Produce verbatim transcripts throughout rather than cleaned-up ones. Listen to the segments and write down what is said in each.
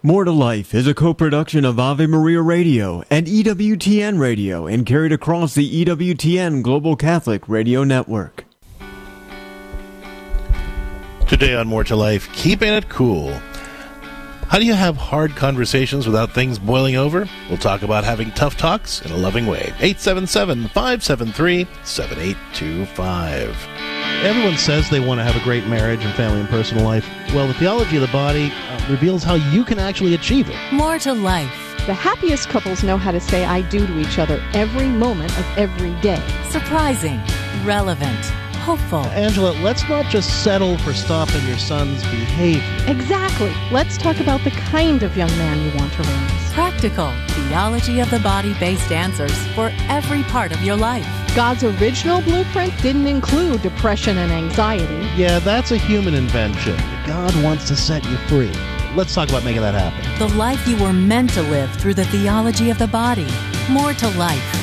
More to Life is a co-production of Ave Maria Radio and E W T N Radio and carried across the E W T N Global Catholic Radio Network. Today on More to Life, keeping it cool. How do you have hard conversations without things boiling over? We'll talk about having tough talks in a loving way. eight seven seven, five seven three, seven eight two five. Everyone says they want to have a great marriage and family and personal life. Well, the theology of the body uh, reveals how you can actually achieve it. More to Life. The happiest couples know how to say I do to each other every moment of every day. Surprising, relevant, hopeful. Angela, let's not just settle for stopping your son's behavior. Exactly. Let's talk about the kind of young man you want to raise. Practical, theology of the body-based answers for every part of your life. God's original blueprint didn't include depression and anxiety. Yeah, that's a human invention. God wants to set you free. Let's talk about making that happen. The life you were meant to live through the theology of the body. More to Life.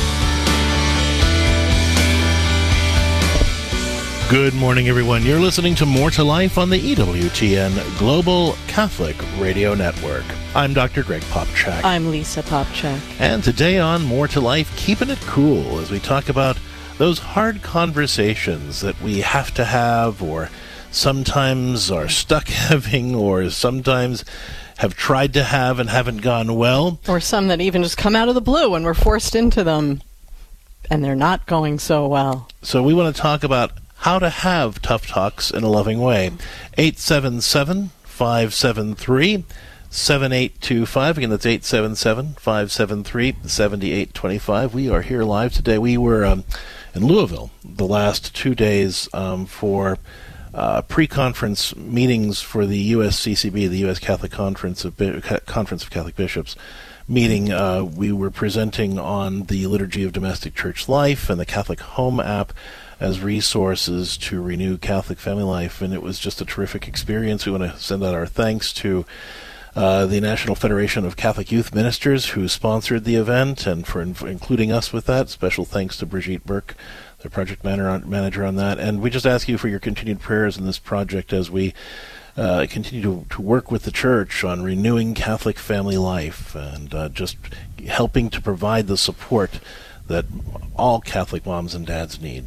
Good morning, everyone. You're listening to More to Life on the E W T N Global Catholic Radio Network. I'm Doctor Greg Popchak. I'm Lisa Popchak. And today on More to Life, keeping it cool as we talk about those hard conversations that we have to have or sometimes are stuck having or sometimes have tried to have and haven't gone well. Or some that even just come out of the blue and we're forced into them and they're not going so well. So we want to talk about how to have tough talks in a loving way. eight seven seven, five seven three, seven eight two five. Again, that's eight seven seven, five seven three, seven eight two five. We are here live today. We were um, in Louisville the last two days um, for uh, pre-conference meetings for the U S C C B, the U S Catholic Conference of Bi- Conference of Catholic Bishops meeting. Uh, we were presenting on the Liturgy of Domestic Church Life and the Catholic Home app as resources to renew Catholic family life, and it was just a terrific experience. We want to send out our thanks to uh, the National Federation of Catholic Youth Ministers who sponsored the event and for, in- for including us with that. Special thanks to Brigitte Burke, the project manager on that. And we just ask you for your continued prayers in this project as we uh, continue to, to work with the Church on renewing Catholic family life and uh, just helping to provide the support that all Catholic moms and dads need.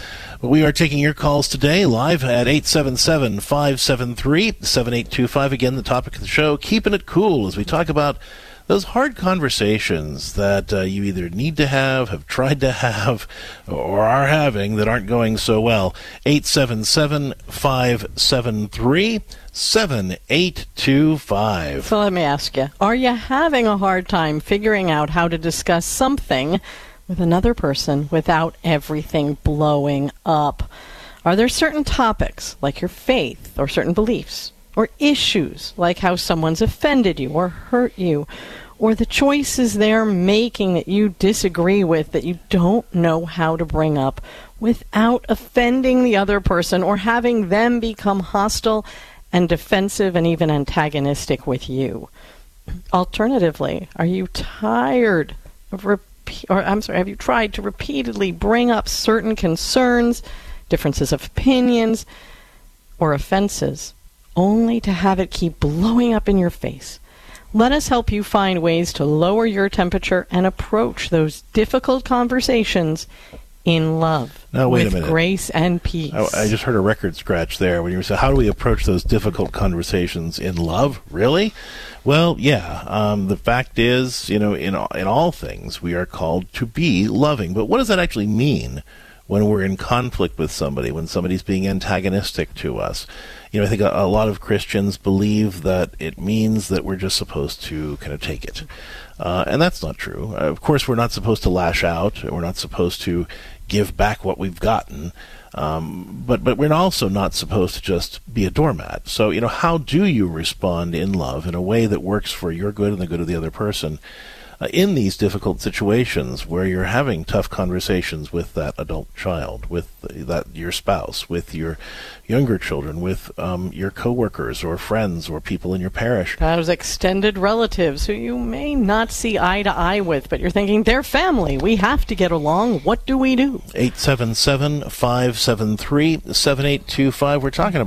We are taking your calls today live at eight seven seven, five seven three, seven eight two five. Again, the topic of the show, keeping it cool, as we talk about those hard conversations that uh, you either need to have, have tried to have, or are having that aren't going so well. eight seven seven, five seven three, seven eight two five. So let me ask you, are you having a hard time figuring out how to discuss something with another person without everything blowing up? Are there certain topics, like your faith or certain beliefs, or issues, like how someone's offended you or hurt you, or the choices they're making that you disagree with that you don't know how to bring up without offending the other person or having them become hostile and defensive and even antagonistic with you? Alternatively, are you tired of repeating or I'm sorry, have you tried to repeatedly bring up certain concerns, differences of opinions, or offenses, only to have it keep blowing up in your face? Let us help you find ways to lower your temperature and approach those difficult conversations in love, now, wait with a minute. grace and peace. I, I just heard a record scratch there when you said, how do we approach those difficult conversations in love? Really? Well, yeah. Um, the fact is, you know, in in all things, we are called to be loving. But what does that actually mean when we're in conflict with somebody, when somebody's being antagonistic to us? You know, I think a, a lot of Christians believe that it means that we're just supposed to kind of take it. Uh, and that's not true. Uh, of course, we're not supposed to lash out. We're not supposed to give back what we've gotten. Um, but but we're also not supposed to just be a doormat. So, you know, how do you respond in love in a way that works for your good and the good of the other person uh, in these difficult situations where you're having tough conversations with that adult child, with that your spouse, with your younger children, with um, your coworkers or friends or people in your parish? Those extended relatives who you may not see eye to eye with, but you're thinking, they're family. We have to get along. What do we do? eight seven seven, five seven three, seven eight two five. We're talking about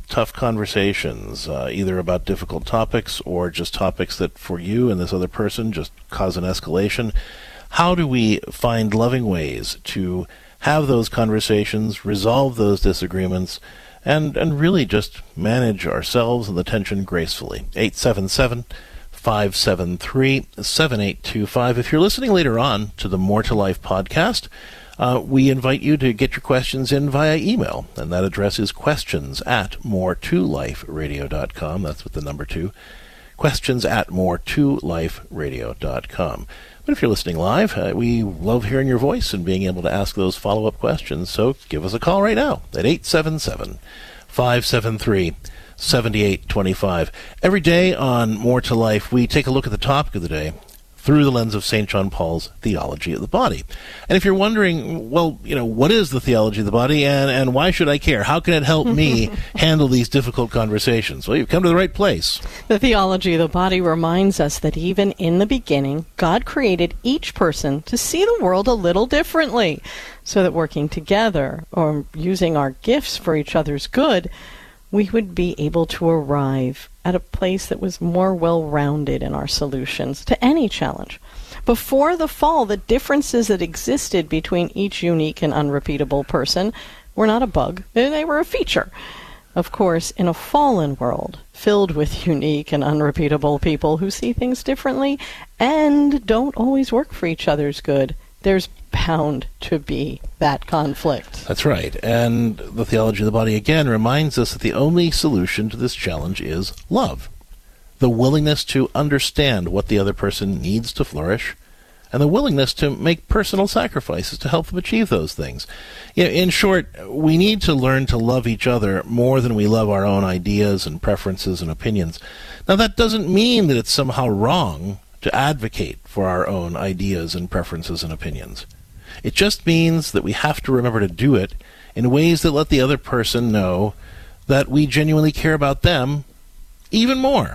tough conversations, uh, either about difficult topics or just topics that for you and this other person just cause an escalation. How do we find loving ways to have those conversations, resolve those disagreements, and, and really just manage ourselves and the tension gracefully? eight seven seven, five seven three, seven eight two five. If you're listening later on to the More to Life podcast, uh, we invite you to get your questions in via email, and that address is questions at more to life radio dot com. That's with the number two. Questions at more to life radio dot com. But if you're listening live, uh, we love hearing your voice and being able to ask those follow-up questions. So give us a call right now at eight seven seven, five seven three, seven eight two five. Every day on More to Life, we take a look at the topic of the day through the lens of Saint John Paul's theology of the body. And if you're wondering, well, you know, what is the theology of the body, and, and why should I care? How can it help me handle these difficult conversations? Well, you've come to the right place. The theology of the body reminds us that even in the beginning, God created each person to see the world a little differently, so that working together or using our gifts for each other's good, we would be able to arrive at a place that was more well-rounded in our solutions to any challenge. Before the fall, the differences that existed between each unique and unrepeatable person were not a bug, they were a feature. Of course, in a fallen world filled with unique and unrepeatable people who see things differently and don't always work for each other's good, there's bound to be that conflict. That's right. And the theology of the body, again, reminds us that the only solution to this challenge is love. The willingness to understand what the other person needs to flourish, and the willingness to make personal sacrifices to help them achieve those things. You know, in short, we need to learn to love each other more than we love our own ideas and preferences and opinions. Now, that doesn't mean that it's somehow wrong to advocate for our own ideas and preferences and opinions. It just means that we have to remember to do it in ways that let the other person know that we genuinely care about them even more.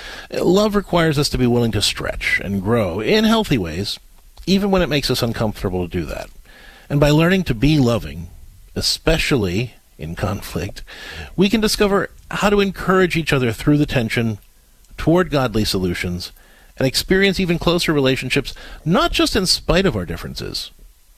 Love requires us to be willing to stretch and grow in healthy ways, even when it makes us uncomfortable to do that. And by learning to be loving, especially in conflict, we can discover how to encourage each other through the tension toward godly solutions and experience even closer relationships, not just in spite of our differences,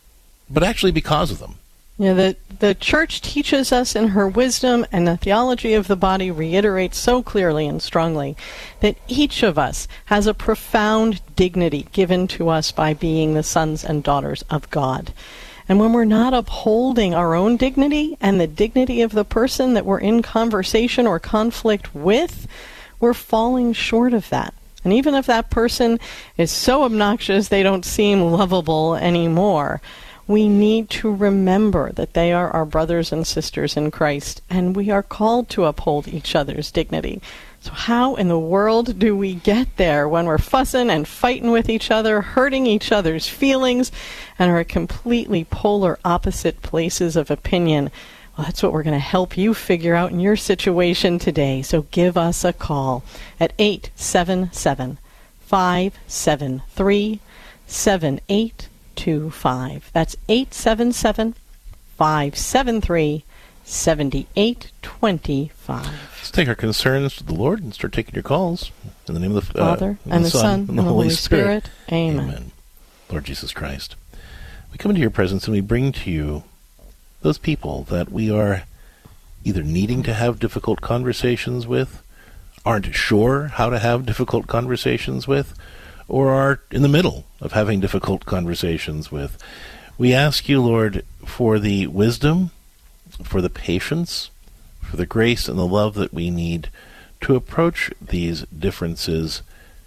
but actually because of them. Yeah, the, the Church teaches us in her wisdom, and the theology of the body reiterates so clearly and strongly that each of us has a profound dignity given to us by being the sons and daughters of God. And when we're not upholding our own dignity and the dignity of the person that we're in conversation or conflict with, we're falling short of that. And even if that person is so obnoxious they don't seem lovable anymore, we need to remember that they are our brothers and sisters in Christ, and we are called to uphold each other's dignity. So how in the world do we get there when we're fussing and fighting with each other, hurting each other's feelings, and are at completely polar opposite places of opinion? Well, that's what we're going to help you figure out in your situation today. So give us a call at eight seven seven, five seven three, seven eight two five. That's eight seven seven, five seven three, seven eight two five. Let's take our concerns to the Lord and start taking your calls. In the name of the uh, Father, and, and the Son, Son, and the Holy Spirit. Spirit. Amen. Amen. Lord Jesus Christ, we come into your presence and we bring to you those people that we are either needing to have difficult conversations with, aren't sure how to have difficult conversations with, or are in the middle of having difficult conversations with. We ask you, Lord, for the wisdom, for the patience, for the grace and the love that we need to approach these differences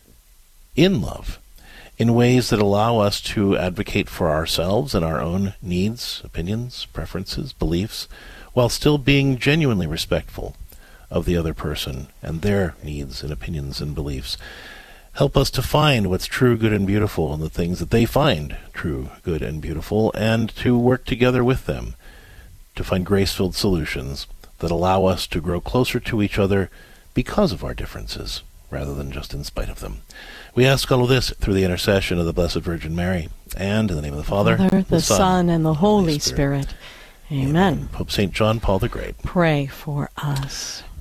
in love, in ways that allow us to advocate for ourselves and our own needs, opinions, preferences, beliefs, while still being genuinely respectful of the other person and their needs and opinions and beliefs. Help us to find what's true, good, and beautiful in the things that they find true, good, and beautiful, and to work together with them to find grace-filled solutions that allow us to grow closer to each other because of our differences, rather than just in spite of them. We ask all of this through the intercession of the Blessed Virgin Mary, and in the name of the Father, Father the, the Son, Son, and the Holy Holy Spirit. Spirit. Amen. Amen. Pope Saint John Paul the Great, pray for us.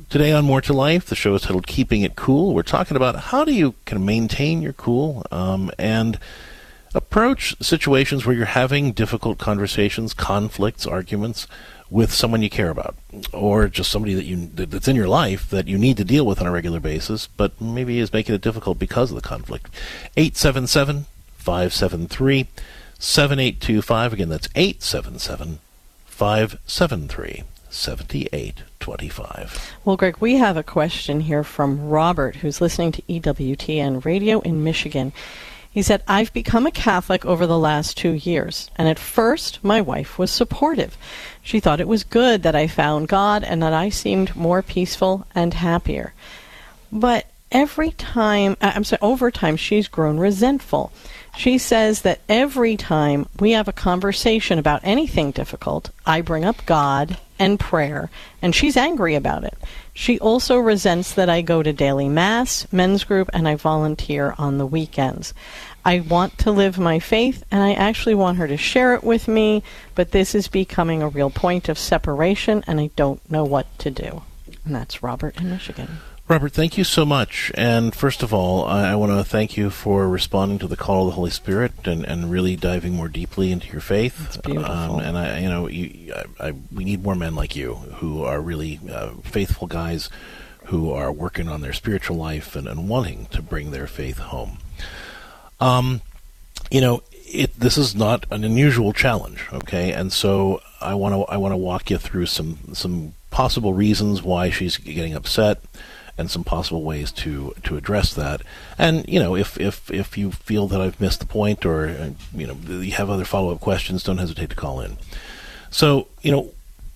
Today on More to Life, the show is titled Keeping It Cool. We're talking about how do you kind of maintain your cool um, and approach situations where you're having difficult conversations, conflicts, arguments with someone you care about, or just somebody that you that's in your life that you need to deal with on a regular basis, but maybe is making it difficult because of the conflict. eight seven seven, five seven three, seven eight two five. Again, that's eight seven seven, five seven three, seven eight two five. Well, Greg, we have a question here from Robert, who's listening to E W T N Radio in Michigan. He said, I've become a Catholic over the last two years, and at first my wife was supportive. She thought it was good that I found God and that I seemed more peaceful and happier. But every time, I'm sorry, over time, she's grown resentful. She says that every time we have a conversation about anything difficult, I bring up God and prayer, and she's angry about it. She also resents that I go to daily mass, men's group, and I volunteer on the weekends. I want to live my faith, and I actually want her to share it with me, but this is becoming a real point of separation, and I don't know what to do. And that's Robert in Michigan. Robert, thank you so much. And first of all, I, I want to thank you for responding to the call of the Holy Spirit and, and really diving more deeply into your faith. That's beautiful. Um, and I, you know, you, I, I, we need more men like you who are really uh, faithful guys who are working on their spiritual life and, and wanting to bring their faith home. Um, you know, it, this is not an unusual challenge, okay? And so I want to I want to walk you through some some possible reasons why she's getting upset, and some possible ways to, to address that. And, you know, if, if, if you feel that I've missed the point or, uh, you know, you have other follow-up questions, don't hesitate to call in. So, you know,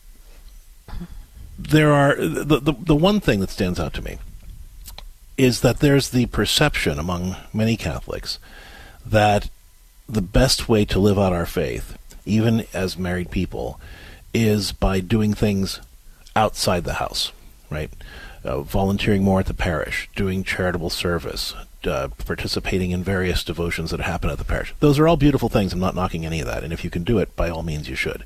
there are, the, the, the one thing that stands out to me is that there's the perception among many Catholics that the best way to live out our faith, even as married people, is by doing things outside the house, right? Uh, volunteering more at the parish, doing charitable service, uh, participating in various devotions that happen at the parish. Those are all beautiful things. I'm not knocking any of that. And if you can do it, by all means, you should.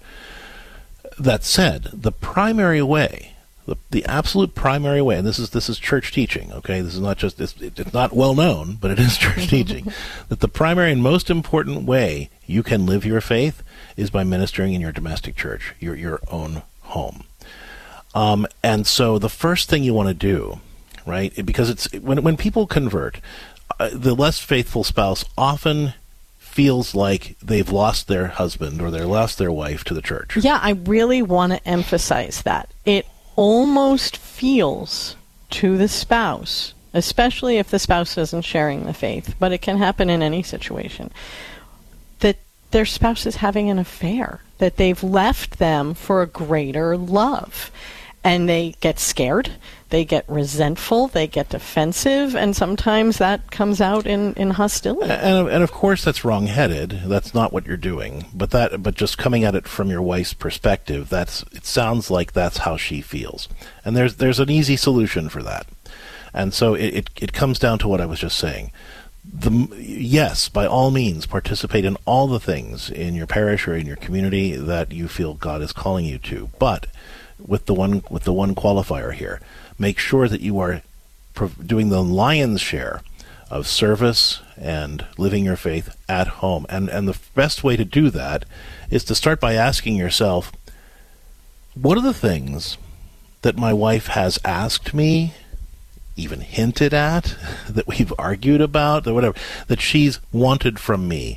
That said, the primary way, the, the absolute primary way, and this is this is church teaching, okay? This is not just, it's, it's not well known, but it is church teaching, that the primary and most important way you can live your faith is by ministering in your domestic church, your your own home. Um, and so the first thing you want to do, right, because it's when when people convert, uh, the less faithful spouse often feels like they've lost their husband or they've lost their wife to the church. Yeah, I really want to emphasize that. It almost feels to the spouse, especially if the spouse isn't sharing the faith, but it can happen in any situation, that their spouse is having an affair, that they've left them for a greater love. And they get scared, they get resentful, they get defensive, and sometimes that comes out in, in hostility. And, and of course that's wrong-headed. That's not what you're doing. But that, but just coming at it from your wife's perspective, that's it sounds like that's how she feels. And there's there's an easy solution for that. And so it, it, it comes down to what I was just saying. The, yes, by all means, participate in all the things in your parish or in your community that you feel God is calling you to. But with the one with the one qualifier here, make sure that you are prov- doing the lion's share of service and living your faith at home. And and the best way to do that is to start by asking yourself, what are the things that my wife has asked me, even hinted at, that we've argued about, or whatever, that she's wanted from me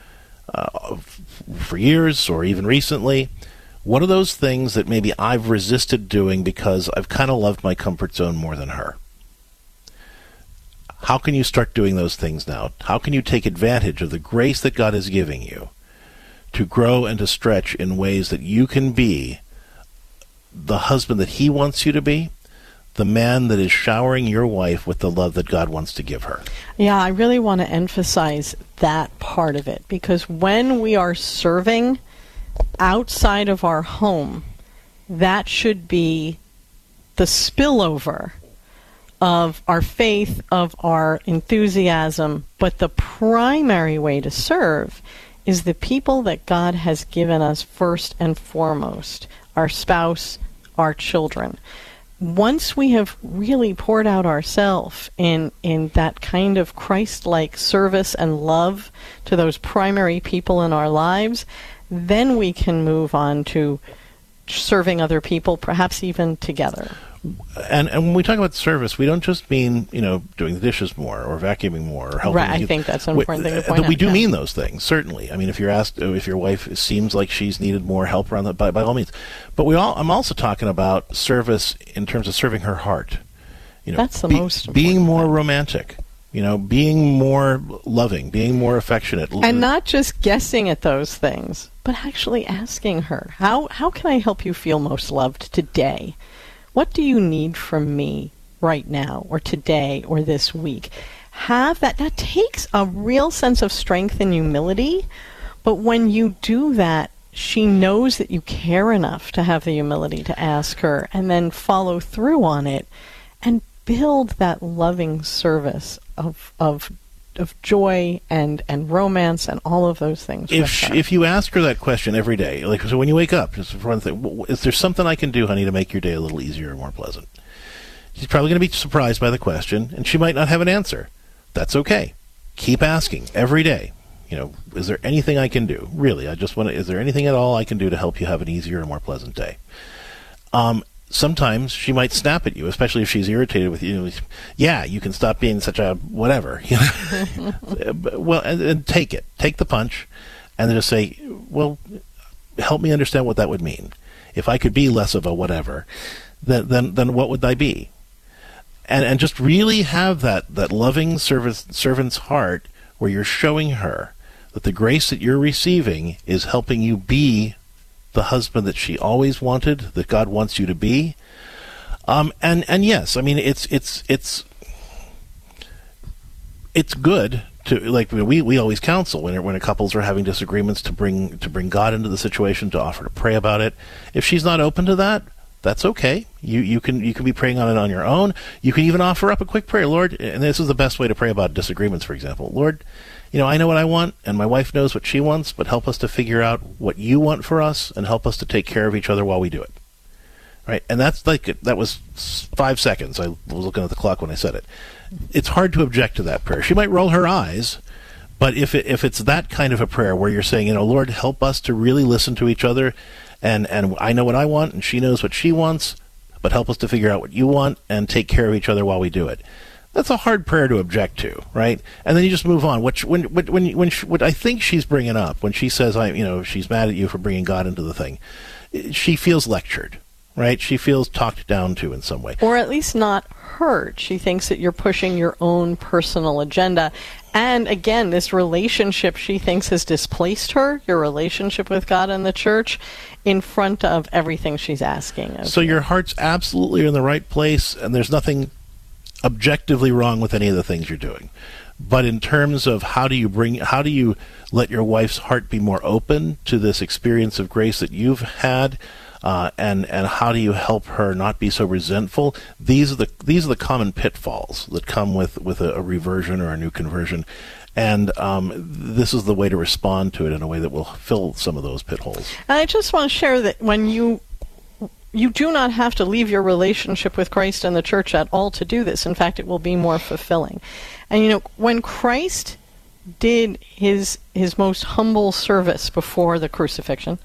uh, for years or even recently? What are those things that maybe I've resisted doing because I've kind of loved my comfort zone more than her? How can you start doing those things now? How can you take advantage of the grace that God is giving you to grow and to stretch in ways that you can be the husband that He wants you to be, the man that is showering your wife with the love that God wants to give her? Yeah, I really want to emphasize that part of it, because when we are serving outside of our home, that should be the spillover of our faith, of our enthusiasm. But the primary way to serve is the people that God has given us first and foremost, our spouse, our children. once we have really poured out ourselves in, in that kind of Christ-like service and love to those primary people in our lives, then we can move on to serving other people, perhaps even together. And and when we talk about service, we don't just mean, you know, doing the dishes more or vacuuming more or helping. Right, I think that's an important we, thing to point out. We do yeah. mean those things, certainly. I mean, if you're asked, if your wife seems like she's needed more help around that, by, by all means. But we all, I'm also talking about service in terms of serving her heart. You know, that's the be, most important being more thing. romantic. You know, being more loving, being more affectionate. And not just guessing at those things, but actually asking her, how how can I help you feel most loved today? What do you need from me right now or today or this week? Have that. That takes a real sense of strength and humility. But when you do that, she knows that you care enough to have the humility to ask her and then follow through on it and build that loving service of of of joy and, and romance and all of those things. If she, if you ask her that question every day, like so when you wake up, just for one thing, is there something I can do, honey, to make your day a little easier or more pleasant? She's probably going to be surprised by the question, and she might not have an answer. That's okay. Keep asking every day. You know, is there anything I can do? Really, I just want to, is there anything at all I can do to help you have an easier and more pleasant day? Um, Sometimes she might snap at you, especially if she's irritated with you. Yeah, you can stop being such a whatever. You know? Well, and, and take it. Take the punch and then just say, well, help me understand what that would mean. If I could be less of a whatever, then then, then what would I be? And and just really have that, that loving service, servant's heart where you're showing her that the grace that you're receiving is helping you be the husband that she always wanted, that God wants you to be. Um, and, and yes, I mean, it's, it's, it's, it's good to, like, we, we always counsel when, when couples are having disagreements to bring, to bring God into the situation, to offer to pray about it. If she's not open to that, that's okay. You, you can, you can be praying on it on your own. You can even offer up a quick prayer. Lord, and this is the best way to pray about disagreements, for example. Lord, you know, I know what I want, and my wife knows what she wants, but help us to figure out what you want for us, and help us to take care of each other while we do it. Right? And that's like, that was five seconds. I was looking at the clock when I said it. It's hard to object to that prayer. She might roll her eyes, but if it, if it's that kind of a prayer where you're saying, you know, Lord, help us to really listen to each other, and, and I know what I want, and she knows what she wants, but help us to figure out what you want, and take care of each other while we do it. That's a hard prayer to object to, right? And then you just move on. What when when when, when she, what I think she's bringing up when she says, I you know, she's mad at you for bringing God into the thing, she feels lectured, right? She feels talked down to in some way, or at least not heard. She thinks that you're pushing your own personal agenda. And again, this relationship she thinks has displaced her, your relationship with God and the church, in front of everything she's asking of So you. Your heart's absolutely in the right place, and there's nothing objectively wrong with any of the things you're doing. But in terms of how do you bring, how do you let your wife's heart be more open to this experience of grace that you've had, uh, and and how do you help her not be so resentful? These are the these are the common pitfalls that come with with a, a reversion or a new conversion, and um, this is the way to respond to it in a way that will fill some of those pit holes. And I just want to share that when you You do not have to leave your relationship with Christ and the church at all to do this. In fact, it will be more fulfilling. And, you know, when Christ did his his most humble service before the crucifixion,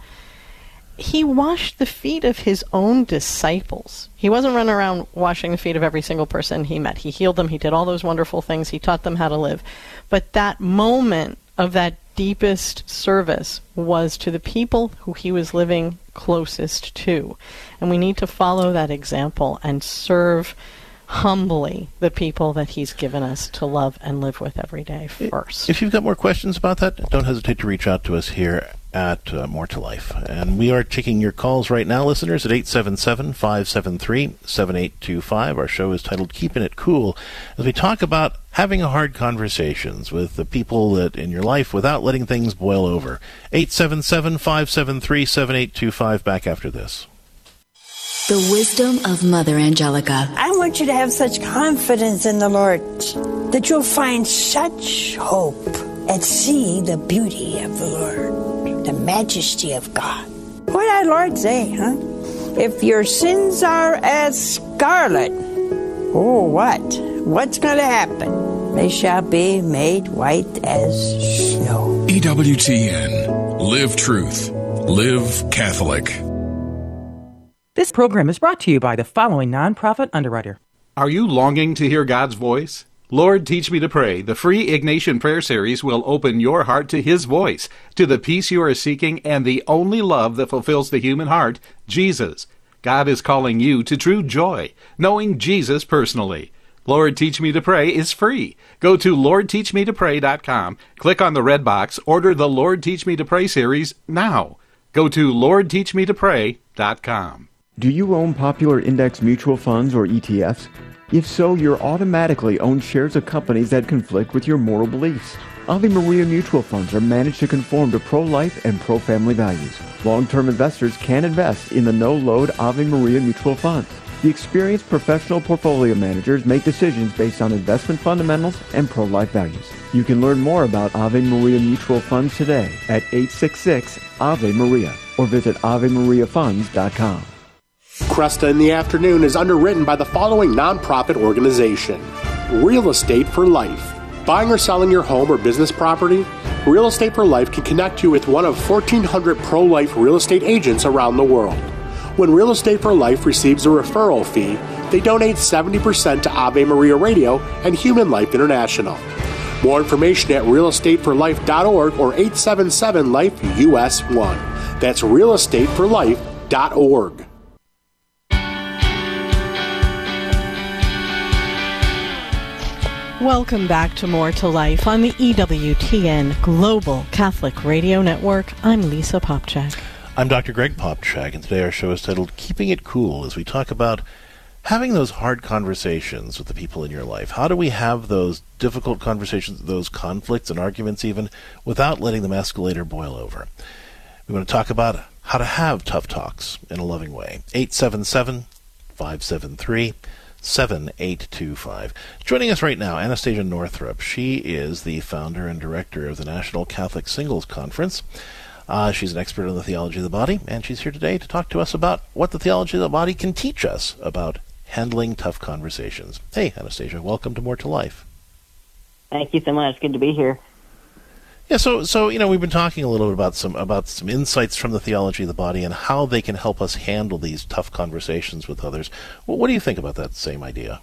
he washed the feet of his own disciples. He wasn't running around washing the feet of every single person he met. He healed them. He did all those wonderful things. He taught them how to live. But that moment of that deepest service was to the people who he was living closest to. And we need to follow that example and serve humbly the people that he's given us to love and live with every day first. If you've got more questions about that, don't hesitate to reach out to us here at uh, More to Life. And we are taking your calls right now, listeners, at eight seven seven, five seven three, seven eight two five. Our show is titled Keeping It Cool, as we talk about having hard conversations with the people that in your life without letting things boil over. eight seven seven, five seven three, seven eight two five. Back after this. The wisdom of Mother Angelica. I want you to have such confidence in the Lord that you'll find such hope and see the beauty of the Lord, the majesty of God. What did our Lord say, huh? If your sins are as scarlet. Oh, what? What's going to happen? They shall be made white as snow. E W T N. Live truth. Live Catholic. This program is brought to you by the following nonprofit underwriter. Are you longing to hear God's voice? Lord, Teach Me to Pray, the free Ignatian Prayer Series will open your heart to His voice, to the peace you are seeking, and the only love that fulfills the human heart, Jesus. God is calling you to true joy, knowing Jesus personally. Lord, Teach Me to Pray is free. Go to lord teach me to pray dot com, click on the red box, order the Lord Teach Me to Pray series now. Go to lord teach me to pray dot com. Do you own popular index mutual funds or E T Fs? If so, you're automatically own shares of companies that conflict with your moral beliefs. Ave Maria mutual funds are managed to conform to pro-life and pro-family values. Long-term investors can invest in the no-load Ave Maria mutual funds. The experienced professional portfolio managers make decisions based on investment fundamentals and pro-life values. You can learn more about Ave Maria mutual funds today at eight six six Ave Maria or visit ave maria funds dot com. Cresta in the Afternoon is underwritten by the following nonprofit organization. Real Estate for Life. Buying or selling your home or business property? Real Estate for Life can connect you with one of fourteen hundred pro-life real estate agents around the world. When Real Estate for Life receives a referral fee, they donate seventy percent to Ave Maria Radio and Human Life International. More information at real estate for life dot org or eight seven seven life U S one. That's real estate for life dot org. Welcome back to More to Life on the E W T N Global Catholic Radio Network. I'm Lisa Popchak. I'm Doctor Greg Popchak, and today our show is titled Keeping It Cool, as we talk about having those hard conversations with the people in your life. How do we have those difficult conversations, those conflicts and arguments even, without letting them escalate or boil over? We want to talk about how to have tough talks in a loving way. eight seven seven, five seven three, seven eight two five. Joining us right now, Anastasia Northrup. She is the founder and director of the National Catholic Singles Conference. Uh, she's an expert on the theology of the body, and she's here today to talk to us about what the theology of the body can teach us about handling tough conversations. Hey, Anastasia, welcome to More to Life. Thank you so much. Good to be here. Yeah, so so you know, we've been talking a little bit about some about some insights from the theology of the body and how they can help us handle these tough conversations with others. Well, what do you think about that same idea?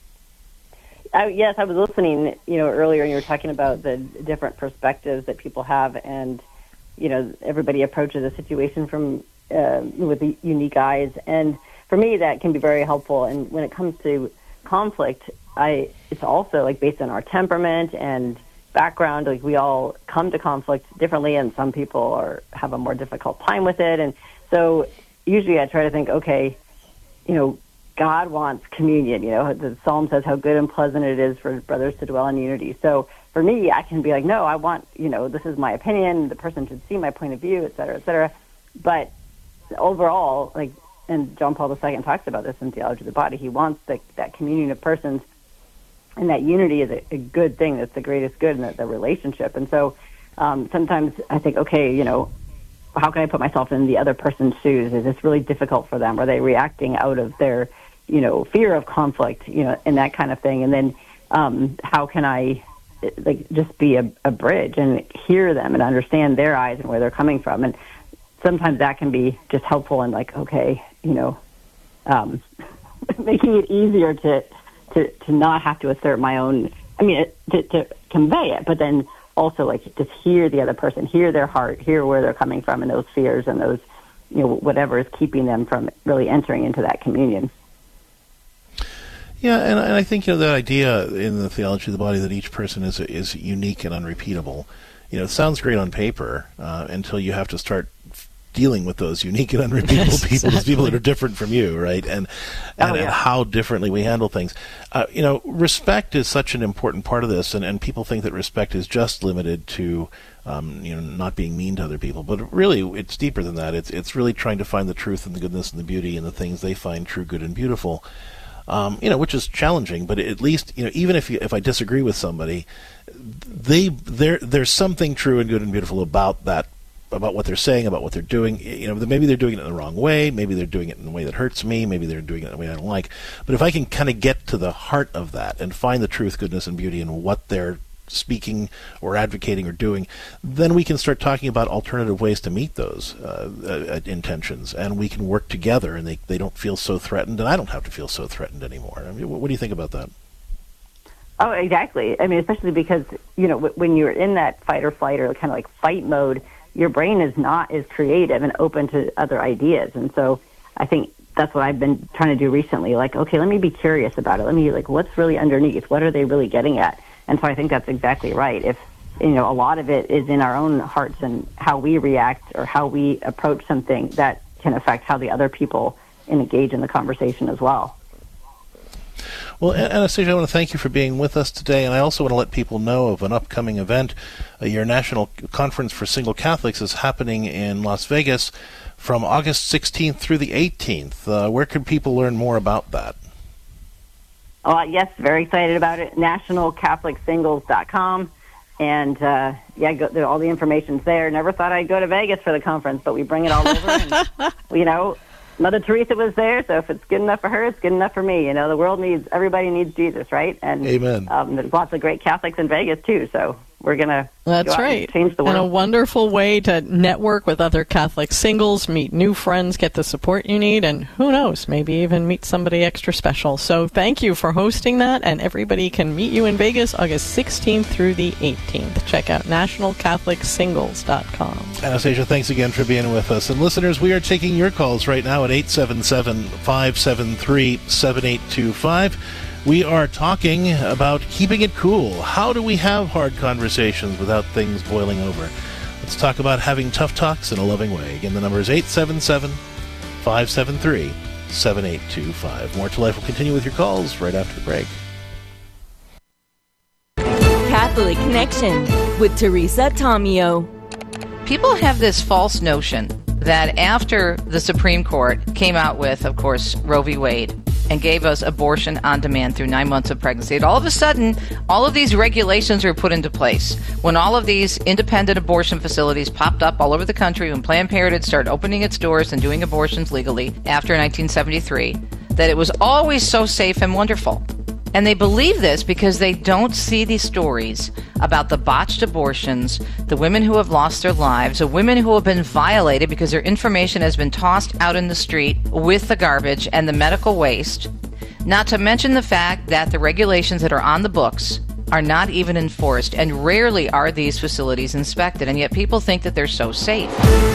I, yes, I was listening, you know, earlier, and you were talking about the different perspectives that people have, and you know, everybody approaches a situation from uh, with the unique eyes, and for me, that can be very helpful. And when it comes to conflict, I it's also like based on our temperament and background. Like we all come to conflict differently, and some people are have a more difficult time with it. And so usually I try to think, okay, you know, God wants communion. You know, the Psalm says how good and pleasant it is for brothers to dwell in unity. So for me, I can be like, no, I want, you know, this is my opinion. The person should see my point of view, et cetera, et cetera. But overall, like, and John Paul the Second talks about this in Theology of the Body, he wants the, that communion of persons. And that unity is a, a good thing. That's the greatest good in the, the relationship. And so um, sometimes I think, okay, you know, how can I put myself in the other person's shoes? Is this really difficult for them? Are they reacting out of their, you know, fear of conflict, you know, and that kind of thing? And then um, how can I, like, just be a, a bridge and hear them and understand their eyes and where they're coming from? And sometimes that can be just helpful in, like, okay, you know, um, making it easier to, To, to not have to assert my own, I mean, to, to convey it, but then also like just hear the other person, hear their heart, hear where they're coming from and those fears and those, you know, whatever is keeping them from really entering into that communion. Yeah, and, and I think, you know, that idea in the theology of the body that each person is is unique and unrepeatable, you know, it sounds great on paper uh, until you have to start dealing with those unique and unrepeatable yes, people, exactly. those people that are different from you, right? And and, oh, yeah. and how differently we handle things. Uh, you know, respect is such an important part of this, and, and people think that respect is just limited to, um, you know, not being mean to other people. But really, it's deeper than that. It's it's really trying to find the truth and the goodness and the beauty in the things they find true, good, and beautiful. Um, you know, which is challenging, but at least, you know, even if you, if I disagree with somebody, they there there's something true and good and beautiful about that about what they're saying, about what they're doing. You know, maybe they're doing it in the wrong way. Maybe they're doing it in a way that hurts me. Maybe they're doing it in a way I don't like. But if I can kind of get to the heart of that and find the truth, goodness, and beauty in what they're speaking or advocating or doing, then we can start talking about alternative ways to meet those uh, uh, intentions, and we can work together, and they, they don't feel so threatened, and I don't have to feel so threatened anymore. I mean, what, what do you think about that? Oh, exactly. I mean, especially because, you know, w- when you're in that fight or flight or kind of like fight mode, your brain is not as creative and open to other ideas. And so I think that's what I've been trying to do recently. Like, okay, let me be curious about it. Let me, like, what's really underneath? What are they really getting at? And so I think that's exactly right. If, you know, a lot of it is in our own hearts and how we react or how we approach something that can affect how the other people engage in the conversation as well. Well, Anastasia, I want to thank you for being with us today, and I also want to let people know of an upcoming event. Uh, your National Conference for Single Catholics is happening in Las Vegas from August sixteenth through the eighteenth. Uh, where can people learn more about that? Uh, yes, very excited about it. national catholic singles dot com. And, uh, yeah, go, all the information's there. Never thought I'd go to Vegas for the conference, but we bring it all over. And, you know, Mother Teresa was there, so if it's good enough for her, it's good enough for me. You know, the world needs, everybody needs Jesus, right? And Amen. Um, there's lots of great Catholics in Vegas, too, so we're going to That's right. and change the world. And a wonderful way to network with other Catholic singles, meet new friends, get the support you need, and who knows, maybe even meet somebody extra special. So thank you for hosting that, and everybody can meet you in Vegas August sixteenth through the eighteenth. Check out national catholic singles dot com. Anastasia, thanks again for being with us. And listeners, we are taking your calls right now at eight seven seven, five seven three, seven eight two five. We are talking about keeping it cool. How do we have hard conversations without things boiling over? Let's talk about having tough talks in a loving way. Again, the number is eight seven seven, five seven three, seven eight two five. More to Life will continue with your calls right after the break. Catholic Connection with Teresa Tomeo. People have this false notion that after the Supreme Court came out with, of course, Roe v. Wade, and gave us abortion on demand through nine months of pregnancy, all of a sudden, all of these regulations were put into place. When all of these independent abortion facilities popped up all over the country, when Planned Parenthood started opening its doors and doing abortions legally after nineteen seventy-three, that it was always so safe and wonderful. And they believe this because they don't see these stories about the botched abortions, the women who have lost their lives, the women who have been violated because their information has been tossed out in the street with the garbage and the medical waste. Not to mention the fact that the regulations that are on the books are not even enforced, and rarely are these facilities inspected, and yet people think that they're so safe.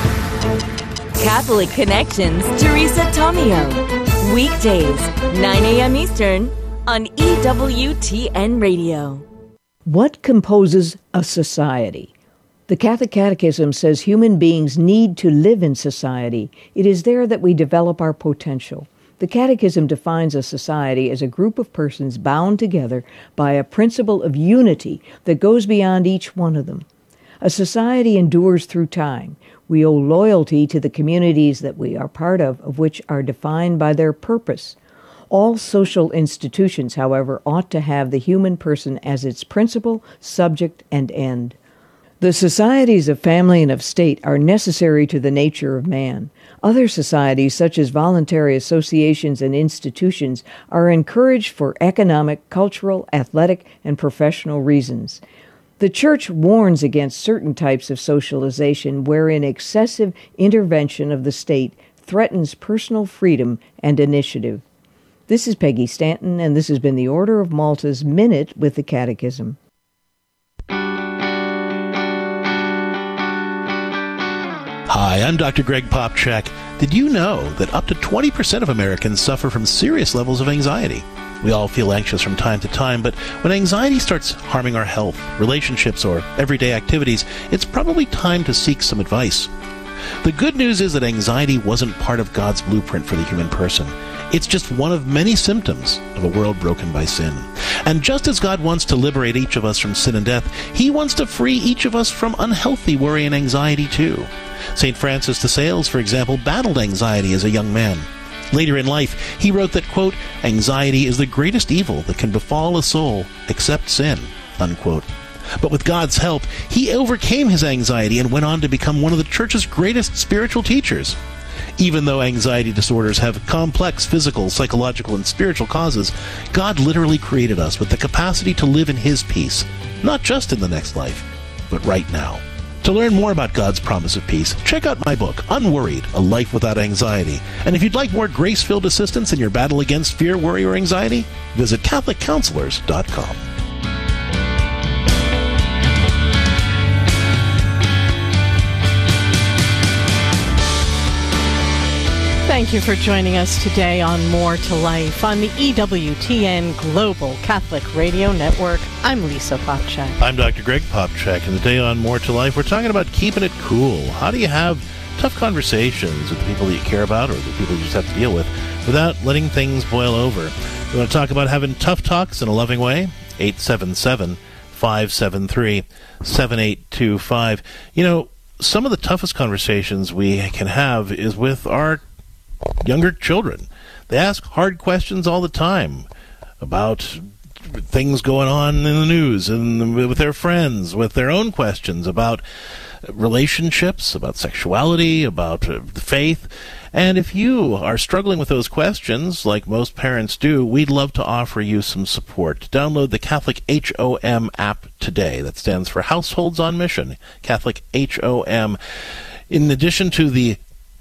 Catholic Connections, Teresa Tomeo. Weekdays, nine a.m. Eastern, on E W T N Radio. What composes a society? The Catholic Catechism says human beings need to live in society. It is there that we develop our potential. The Catechism defines a society as a group of persons bound together by a principle of unity that goes beyond each one of them. A society endures through time. We owe loyalty to the communities that we are part of, of which are defined by their purpose. All social institutions, however, ought to have the human person as its principal, subject, and end. The societies of family and of state are necessary to the nature of man. Other societies, such as voluntary associations and institutions, are encouraged for economic, cultural, athletic, and professional reasons. The Church warns against certain types of socialization wherein excessive intervention of the state threatens personal freedom and initiative. This is Peggy Stanton, and this has been the Order of Malta's Minute with the Catechism. Hi, I'm Doctor Greg Popchak. Did you know that up to twenty percent of Americans suffer from serious levels of anxiety? We all feel anxious from time to time, but when anxiety starts harming our health, relationships, or everyday activities, it's probably time to seek some advice. The good news is that anxiety wasn't part of God's blueprint for the human person. It's just one of many symptoms of a world broken by sin. And just as God wants to liberate each of us from sin and death, He wants to free each of us from unhealthy worry and anxiety too. Saint Francis de Sales, for example, battled anxiety as a young man. Later in life, he wrote that, quote, "Anxiety is the greatest evil that can befall a soul except sin," unquote. But with God's help, he overcame his anxiety and went on to become one of the church's greatest spiritual teachers. Even though anxiety disorders have complex physical, psychological, and spiritual causes, God literally created us with the capacity to live in his peace, not just in the next life, but right now. To learn more about God's promise of peace, check out my book, Unworried, A Life Without Anxiety. And if you'd like more grace-filled assistance in your battle against fear, worry, or anxiety, visit Catholic Counselors dot com. Thank you for joining us today on More to Life on the E W T N Global Catholic Radio Network. I'm Lisa Popcak. I'm Doctor Greg Popcak, and today on More to Life, we're talking about keeping it cool. How do you have tough conversations with the people that you care about or the people you just have to deal with without letting things boil over? We want to talk about having tough talks in a loving way. eight seven seven, five seven three, seven eight two five. You know, some of the toughest conversations we can have is with our younger children. They ask hard questions all the time about things going on in the news and with their friends, with their own questions about relationships, about sexuality, about uh, faith. And if you are struggling with those questions, like most parents do, we'd love to offer you some support. Download the Catholic H O M app today. That stands for Households on Mission, Catholic H O M. In addition to the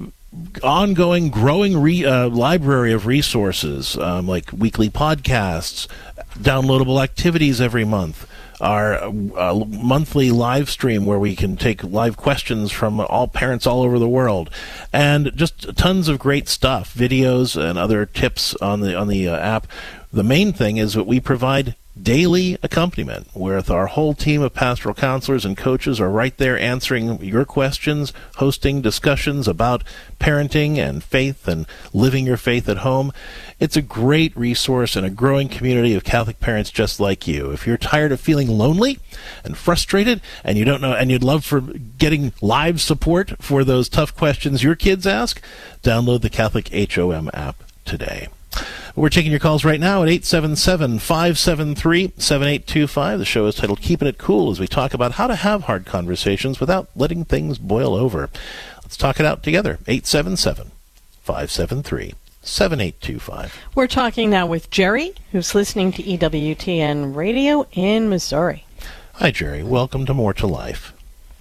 ongoing, growing re, uh, library of resources, um, like weekly podcasts, downloadable activities every month, our uh, monthly live stream where we can take live questions from all parents all over the world, and just tons of great stuff, videos and other tips on the on the uh, app. The main thing is that we provide daily accompaniment, where our whole team of pastoral counselors and coaches are right there answering your questions, hosting discussions about parenting and faith and living your faith at home. It's a great resource and a growing community of Catholic parents just like you. If you're tired of feeling lonely and frustrated and you don't know, and you'd love for getting live support for those tough questions your kids ask, download the Catholic H O M app today. We're taking your calls right now at eight seven seven, five seven three, seven eight two five. The show is titled Keeping It Cool, as we talk about how to have hard conversations without letting things boil over. Let's talk it out together. eight seven seven, five seven three, seven eight two five. We're talking now with Jerry, who's listening to E W T N Radio in Missouri. Hi, Jerry. Welcome to More to Life.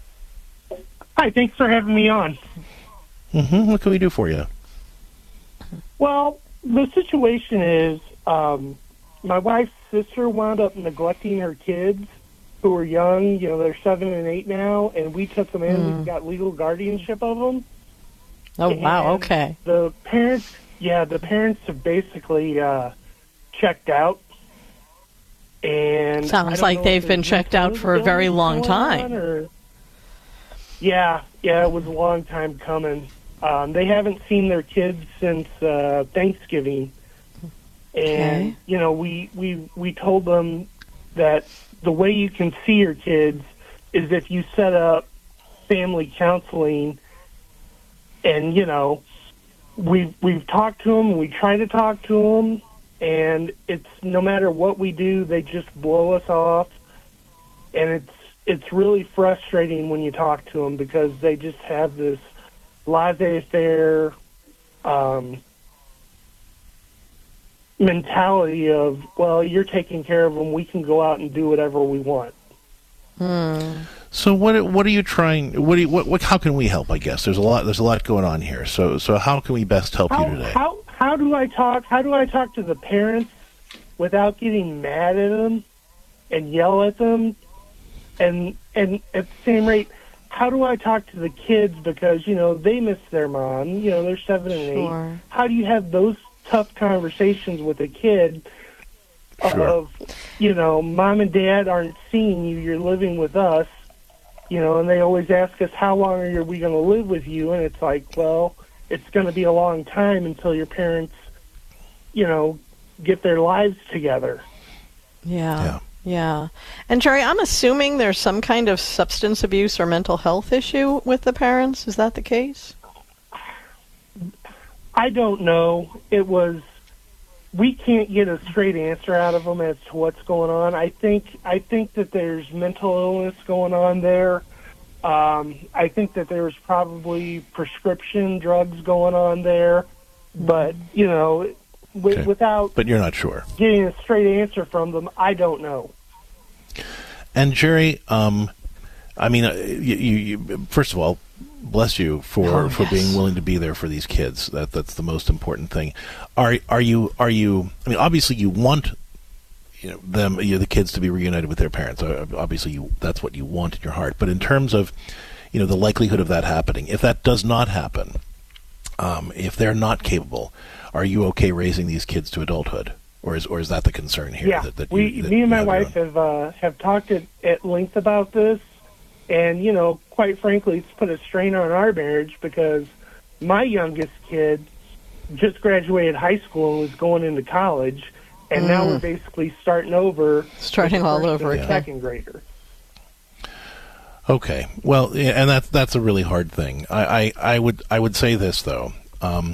Hi, thanks for having me on. Mm-hmm. What can we do for you? Well, the situation is um, my wife's sister wound up neglecting her kids who were young. You know, they're seven and eight now, and we took them in. Mm. We've got legal guardianship of them. Oh, and wow, okay. The parents, yeah, the parents have basically uh, checked out. And Sounds like they've been checked out for a very long time. Or, yeah, yeah, it was a long time coming. Um, they haven't seen their kids since uh, Thanksgiving, and okay. you know, we, we we told them that the way you can see your kids is if you set up family counseling, and you know, we've we've talked to them, we try to talk to them, and it's no matter what we do, they just blow us off, and it's it's really frustrating when you talk to them because they just have this laissez-faire um, mentality of, well, you're taking care of them, we can go out and do whatever we want. Hmm. So what what are you trying? What do you, what, what how can we help? I guess there's a lot there's a lot going on here. So so how can we best help how, you today? How how do I talk? How do I talk to the parents without getting mad at them and yell at them, and and at the same rate, how do I talk to the kids because, you know, they miss their mom, you know, they're seven and Sure. eight. How do you have those tough conversations with a kid Sure. of, you know, mom and dad aren't seeing you, you're living with us, you know, and they always ask us, how long are we going to live with you? And it's like, well, it's going to be a long time until your parents, you know, get their lives together. Yeah. Yeah. Yeah. And Jerry, I'm assuming there's some kind of substance abuse or mental health issue with the parents. Is that the case? I don't know. It was we can't get a straight answer out of them as to what's going on. I think I think that there's mental illness going on there. Um, I think that there's probably prescription drugs going on there, but you know, w- Okay. without But you're not sure. getting a straight answer from them, I don't know. And Jerry, um, I mean, uh, you, you, you, first of all, bless you for, Oh, for yes. being willing to be there for these kids. That that's the most important thing. Are are you are you? I mean, obviously, you want you know them, you know, the kids to be reunited with their parents. Uh, Obviously, you that's what you want in your heart. But in terms of you know the likelihood of that happening, if that does not happen, um, if they're not capable, are you okay raising these kids to adulthood? Or is or is that the concern here? Yeah, that, that we, you, that me and you my have your wife have uh, have talked at, at length about this, and you know, quite frankly, it's put a strain on our marriage because my youngest kid just graduated high school and was going into college, and now Mm. we're basically starting over, Starting with the all first over and again. second grader. Okay, well, yeah, and that's that's a really hard thing. I, I, I would I would say this though. Um,